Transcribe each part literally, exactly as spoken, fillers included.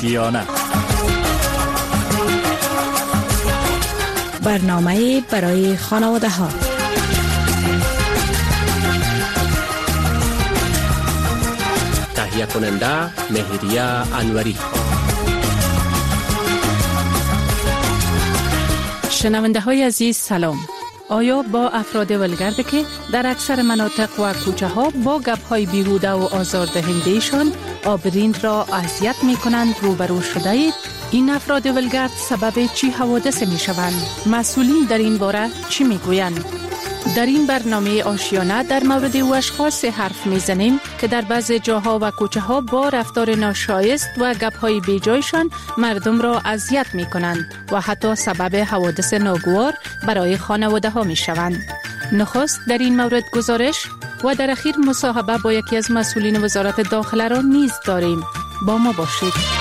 آشیانه. برنامه برای خانواده ها. تهیه کننده مهریه انوری. شنونده های عزیز سلام. آیا با افراد ولگرد که در اکثر مناطق و کوچه ها با گپ های بیهوده و آزاردهنده‌شان آبرین را اذیت می کنند روبرو شده اید؟ این افراد ولگرد سبب چی حوادث می شوند؟ مسئولین در این باره چی می گویند؟ در این برنامه آشیانه در مورد او اشخاص حرف می زنیم که در بعض جاها و کوچه ها با رفتار ناشایست و گپ های بیجایشان مردم را اذیت می کنند و حتی سبب حوادث ناگوار برای خانواده ها می شوند. نخست در این مورد گزارش و در اخیر مصاحبه با یکی از مسئولین وزارت داخله را نیز داریم. با ما باشید.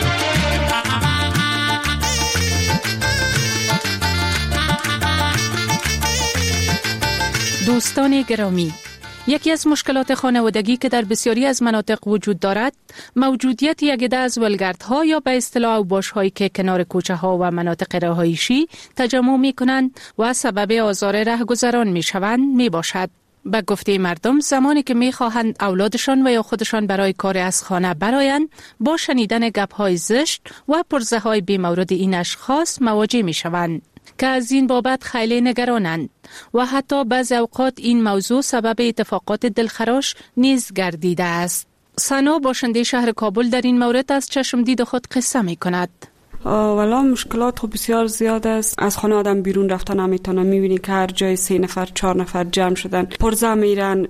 دوستان گرامی، یکی از مشکلات خانوادگی که در بسیاری از مناطق وجود دارد، موجودیت یک عده از ولگردها یا به اصطلاح اوباش‌هایی که کنار کوچه ها و مناطق رهایشی تجمع می کنند و سبب آزار رهگذران می شوند می باشد. به گفته مردم زمانی که می خواهند اولادشان و یا خودشان برای کار از خانه برایند، با شنیدن گپ‌های زشت و پرزه‌های بی‌مورد این اشخاص مواجه می شوند که از این بابت خیلی نگرانند و حتی بعضی اوقات این موضوع سبب اتفاقات دلخراش نیز گردیده است. سنا باشنده شهر کابل در این مورد از چشم دید خود قصه می کند. والا مشکلات خب بسیار زیاد است. از خانه آدم بیرون رفتن نمیتونه، میبینی که هر جای سه نفر چهار نفر جمع شدن، پرزه میرن،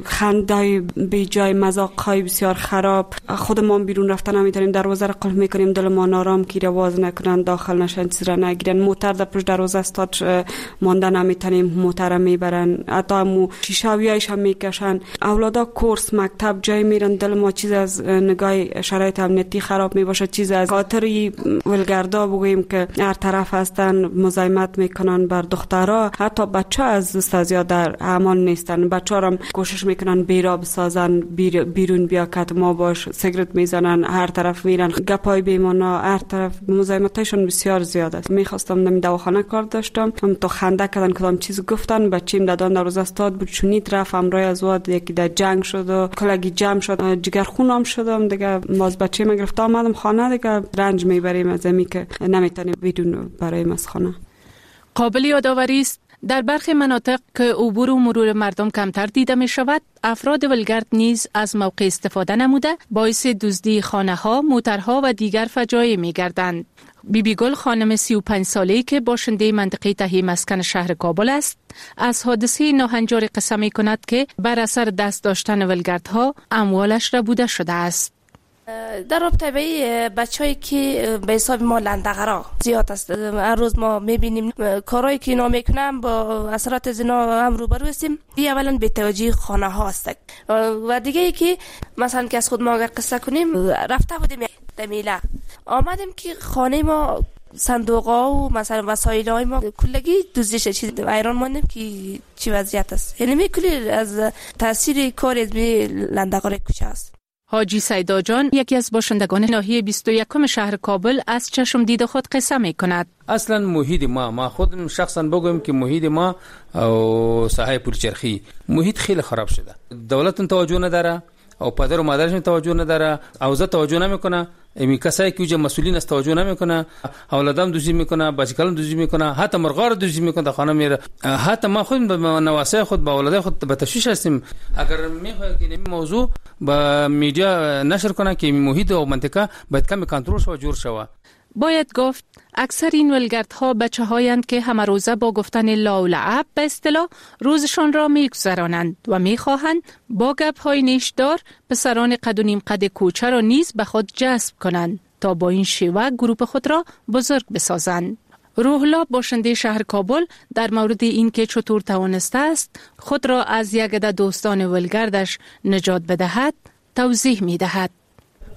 خنده بی جای، مذاق های بسیار خراب. خود ما بیرون رفتن نمیتونیم، دروازه را قفل میکنیم دل ما نارام کی رواز نکنن، داخل نشن، چیز را نگیرن، موتر در پشت دروازه استاد ماندن نمیتونیم، موتر میبرن، حتی مو شیشاویایش هم میکشن. اولادا کورس مکتب جای میرن، دل ما چیز از نگاه شرایط امنیتی خراب میباشه، چیز از خاطری ولگردا بگوییم که هر طرف هستن مزاحمت میکنن بر دخترها. حتی بچه از استازیا در امان نیستن، بچه هم کوشش میکنن بیرا بسازن، بیر بیرون بیا کت ما باش، سیگرت میزنن، هر طرف میرن، گپای بیمانا، هر طرف مزاحمتشون بسیار زیاد است. میخواستم نمی دواخانه کار داشتم، هم تو خنده کردن کدام چیز گفتن، بچیم دادن در روز استاد بود، چونیت رفت امروز از واد یکی در جنگ شد و کلگی جمع شد، جگر خونم شدم دیگه. باز بچه ما گرفت آمدم خانه دیگه، رنج میبریم از می که نمیتونیم بدون برای مسخانه. قابل یادآوری است در برخی مناطق که عبور و مرور مردم کمتر دیده می شود، افراد ولگرد نیز از موقع استفاده نموده باعث دزدی خانه ها، موترها و دیگر فجایع می گردند. بی بی گل خانم سی و پنج ساله‌ای که باشنده منطقه تهی مسکن شهر کابل است، از حادثه ناهنجار قصه می کند که بر اثر دست داشتن ولگردها اموالش ربوده شده است. در رابطه به بچه‌ای که به حساب ما لندغرا زیاد است، هر روز ما می‌بینیم کارهایی که اینا میکنن با اثرات زنا هم روبرو هستیم. دی اولا بی‌توجهی خانه ها است و دیگه ای که مثلا که از خود ما اگر قصه کنیم، رفته بودیم دمیله آمدیم که خانه ما صندوق‌ها و مثلا وسایل‌های ما کلگی دزدیده، چیز ایران ماندیم که چی وضعیت است. یعنی می کلی از تاثیر کار از لندغرا کوچه است. حاجی سیدا جان یکی از باشندگان ناحیه بیست و یکم شهر کابل از چشم دید خود قصه می کند. اصلا محیط ما ما خودم شخصا بگم که محیط ما و ساحه پولچرخی محیط خیلی خراب شده. دولت توجه نداره او پدر و مادرش توجه نداره، اوضاع توجه نمیکنه، امی کسایی که جو مسئولین است توجه نمیکنه، اولادام دوزی میکنه، بچگان دوزی میکنه، حتی مرغار دوزی میکنه، خانه میره. حتی ما خود به نواسه خود با اولاد خود به تشویش هستیم. اگر میخواد که این موضوع با میډیا نشر کنه که محیط او منطقه باید کمی کنترل شو جور شوه. باید گفت اکثر این ولگردها بچه هایند که همه روزه با گفتن لا و لعب به اصطلاح روزشان را میگذرانند و میخواهند با گپ های نیشدار پسران قد و نیم قد کوچه را نیز به خود جذب کنند تا با این شیوه گروپ خود را بزرگ بسازند. روح الله باشنده شهر کابل در مورد این که چطور توانسته است خود را از یک عده دوستان ولگردش نجات بدهد توضیح میدهد.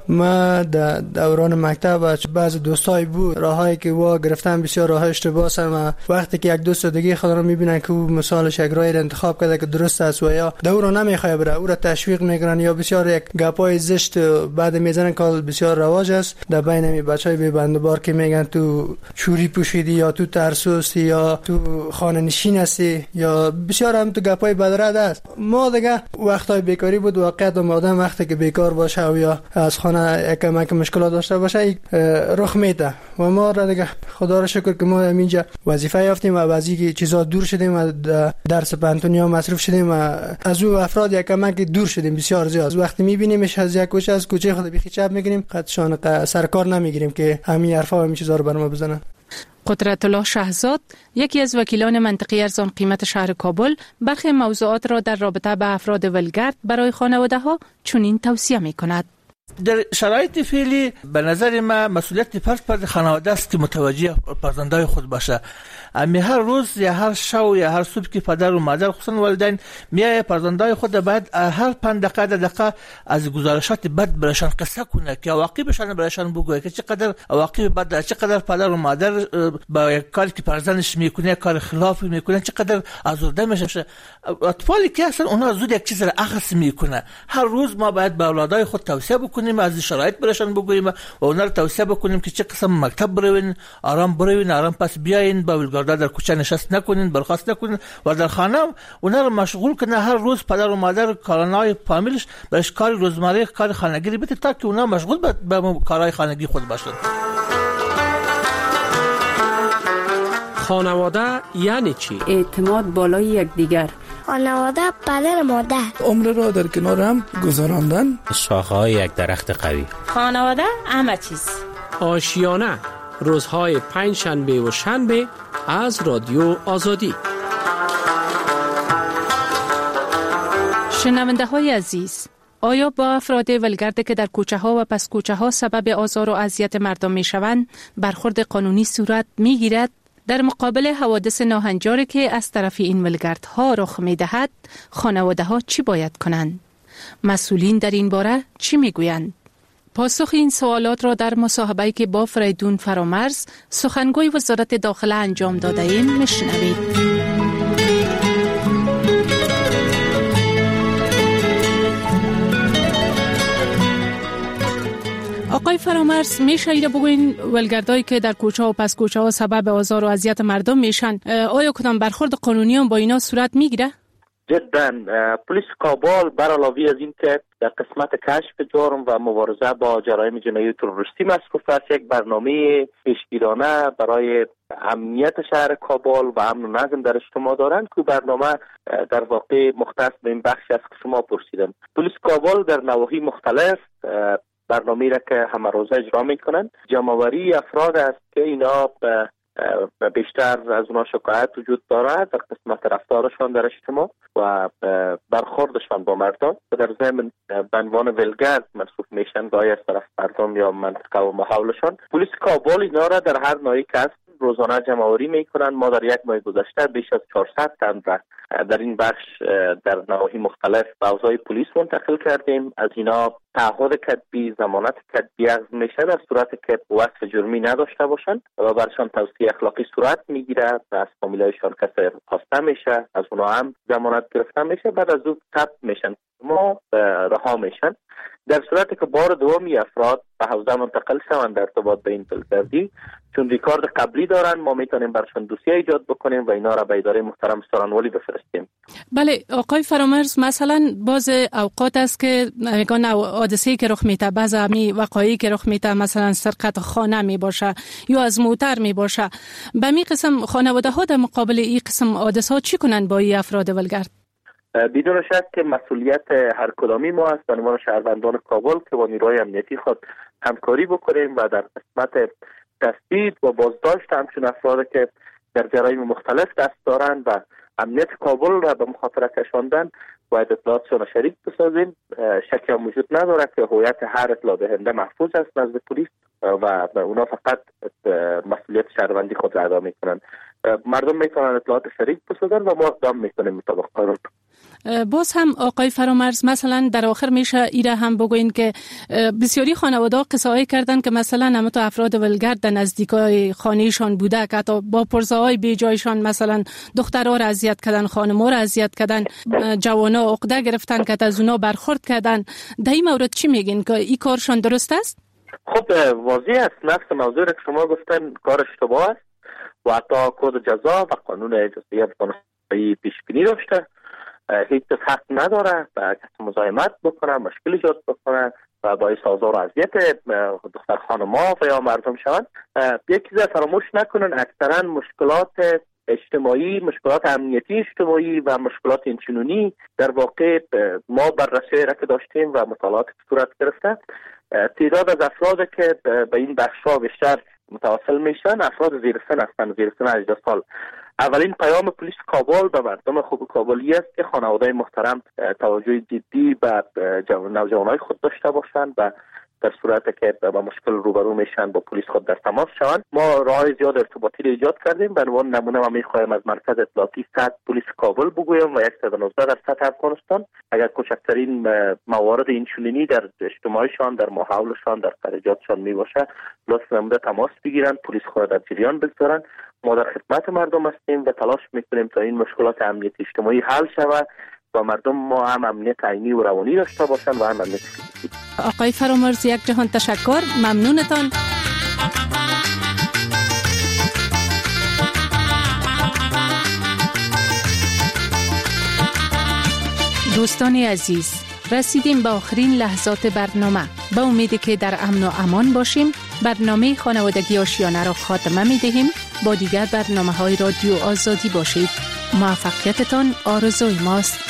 ما در دوران مکتب بعض دوستای بود راهایی که وا گرفتن بسیار راه اشتباه است. وقتی که یک دوست دیگه خود را میبینن که او مثالش یک راهی انتخاب کرده که درست است و یا دورو نمیخواد بره، او را تشویق میکنن یا بسیار یک گپای زشت بعد میزنن که بسیار رواج است در بین می بچهای بی بندبار که میگن تو شوری پوشیدی یا تو ترسوستی یا تو خانه نشین هستی یا بسیار هم تو گپای بدرد است. ما دیگه وقتای بیکاری بود، واقعیت آدم وقتی که بیکار باشه و یا از خانه یک کمک مشکلات داشته باشه رخ میده و ما را دیگه خدا را شکر که ما اینجا وظیفه یافتیم و از این چیزا دور شدیم و درس پانتونیا مصروف شدیم و از او افراد یک کمک دور شدیم بسیار زیاد. وقتی میبینیمش از یک کوچه از کوچه خود بیخی چپ میگیریم، خودشان سرکار نمیگیریم که همین حرفا و همین چیزا رو بر ما بزنن. قدرت الله شهزاد، یکی از وکیلان منطقه ارزان قیمت شهر کابل، برخی موضوعات را در رابطه با افراد ولگرد برای خانواده ها چنین توصیه می کند. در شرایط فعلی به نظر ما مسئولیت فرد پر خانواده است که متوجه فرزندای خود باشه. امی هر روز یا هر شو یا هر صبح که پدر و مادر خصوصا والدین میای فرزندای خود باید هر پنج دقیقه دقیقه از گزارشات بد برایشان قصه کنه که عواقبشان برایشان بگوید که چقدر عواقب بد، چقدر پدر و مادر با یک کاری که فرزندش میکنه کار خلافی میکنه چقدر آزرده میشه. اطفالی که اصلا اونها زود یک چیز را اخذ میکنه. هر روز ما باید به اولادای خود توصیه بکنیم، از شرایط برایشان بگوییم و اونها رو توصیه بکنیم که چه قسم مکتب بروین، آرام بروین، آرام پس بیاین، با ولگرد در کوچه نشست نکنین، برخاست نکنین و در خانه اونها رو مشغول کنه. هر روز پدر و مادر کارنای فامیلش برش کار روزمره کار خانگی بده تا که اونها مشغول به کارهای خانگی خود باشن. خانواده یعنی چی؟ اعتماد بالای یکدیگر. خانواده پدر مادر. عمر را در کنار هم گذراندن. شاخه‌های یک درخت قوی. خانواده همه چیز. آشیانه روزهای پنج شنبه و شنبه از رادیو آزادی. شنونده های عزیز، آیا با افراد ولگرد که در کوچه ها و پس کوچه ها سبب آزار و اذیت مردم می شوند برخورد قانونی صورت می گیرد؟ در مقابل حوادث ناهنجاری که از طرف این ولگردها رخ می دهد، خانواده ها چی باید کنند؟ مسئولین در این باره چی می گویند؟ پاسخ این سوالات را در مصاحبه‌ای که با فریدون فرامرز سخنگوی وزارت داخله انجام داده ایم میشنوید. آقای فرامرز، میشه ایره بگوین ولگردایی که در کوچه و پس کوچه ها سبب آزار و اذیت مردم میشن، آیا کدام برخورد قانونی هم با اینا صورت میگیره؟ جدا. پلیس کابل بر علاوه از این که در قسمت کشف جرم و مبارزه با جرایم جنایی و تروریستی مصروف است، یک برنامه پیشگیرانه برای امنیت شهر کابل و امن و نظم در اجتماع دارند که برنامه در واقع مختص به این بخشی است که شما پرسیدن. پلیس کابل در نواحی مختلف برنامه را که همه روزه اجرا میکنند. جمع‌آوری افراد است که اینا بیشتر از اونا شکایت وجود دارد در قسمت رفتارشان در اجتماع و برخوردشان با مردم و در ضمن به عنوان ولگرد مصروف میشن گاهی از طرف مردم یا منطقه و محولشان. پلیس کابل اینا را در هر ناحیه که روزانه جمع‌آوری میکنند. ما در یک ماه گذشته بیش از چهارصد تن را در این بخش در نواحی مختلف به اوضاع پلیس منتقل کردیم. از اینا تعهد کتبی، ضمانت کتبی اخذ میشه در صورت که وصف جرمی نداشته باشند و برشان توصیه اخلاقی صورت میگیره و از فامیلایشان کسی خواسته میشه، از اونا هم ضمانت گرفته میشه، بعد از اون ثبت میشن، ما رها میشن. در صورتی که بار دومی افراد به حوزه منتقل شوند در ارتباط به این ولگردی، چون ریکارد قبلی دارن، ما میتونیم برشان دوسیه ایجاد بکنیم و اینا را به اداره محترم سارنوالی بفرستیم. بله آقای فرامرز، مثلا باز اوقات است که میگن حادثه‌ای که رخ میده، بعض امی وقایعی که رخ میده، مثلا سرقت خانه می باشه یا از موتر می باشه، به می قسم خانواده ها در مقابل این قسم حادثه ها چی کنن با این افراد ولگرد؟ بدون شک که مسئولیت هر کدامی ما است به عنوان شهروندان کابل که با نیروهای امنیتی خود همکاری بکنیم و در قسمت تثبیت و بازداشت همچون افراد که در جرایم مختلف دست دارند و امنیت کابل را به مخاطره کشاندن باید اطلاعاتشان شریک بسازیم. شکی هم وجود نداره که هویت هر اطلاع دهنده محفوظ است نزد پلیس و اونا فقط مسئولیت شهروندی خود را ادا میکنند. مردم میتونن اطلاعات سریع بسازن و ما اقدام میکنیم مطابق قانون. باز هم آقای فرامرز مثلا در آخر میشه ایره هم بگوین که بسیاری خانواده قصه کردن که مثلا همه تو افراد ولگرد در نزدیکای خانهشان بوده که حتی با پرزاهای بی جایشان مثلا دخترها را اذیت کردن، خانم‌ها را اذیت کردن، جوانا عقده گرفتن که از اونا برخورد کردن. در این مورد چی میگین که این کارشان درست است؟ خب واضح است، نفس موضوع که شما گفتن کار اشتباه است و حتی کد جزا و قانون جزایی افغانستان پیش بینی داشته. هیچ کس حق نداره با کسی مزاحمت بکنه، مشکل ایجاد بکنه و باعث آزار و اذیت دختر خانم‌ها و یا مردم شوند. یک چیز فراموش نکنن، اکثرا مشکلات اجتماعی، مشکلات امنیتی اجتماعی و مشکلات اینچنینی در واقع ما بررسی را که داشتیم و مطالعات صورت گرفته، تعداد از افراد که به این بخش‌ها بیشتر متوسل میشن افراد زیر سن هستند، زیر سن هجده سال. اولین پیام پلیس کابل به مردم خوب کابلی است که خانواده محترم توجه جدی به نوجوانای خود داشته باشند و در صورتی که با مشکل روبرو میشن با پلیس خود در تماس شوند. ما راههای زیاد ارتباطی را ایجاد کردیم. به عنوان نمونه ما میخواهیم از مرکز اطلاعاتی صد پلیس کابل بگویم و صد و نوزده در سطح افغانستان اگر کوچکترین موارد اینچنینی در اجتماعشان، در ماحولشان، در خارجاتشان می باشه لطف نموده تماس بگیرن، پلیس خود در جریان بگذارن. ما در خدمت مردم هستیم و تلاش میکنیم تا این مشکلات امنیتی اجتماعی حل شود و مردم ما هم امنیت عینی و روانی داشته باشن و هم امنیت فیزیکی. آقای فرامرز یک جهان تشکر، ممنونتان. دوستان عزیز، رسیدیم به آخرین لحظات برنامه. با امیدی که در امن و امان باشیم، برنامه خانوادگی آشیانه را خاتمه می دهیم. با دیگر برنامه های رادیو آزادی باشید. موفقیتتان آرزوی ماست.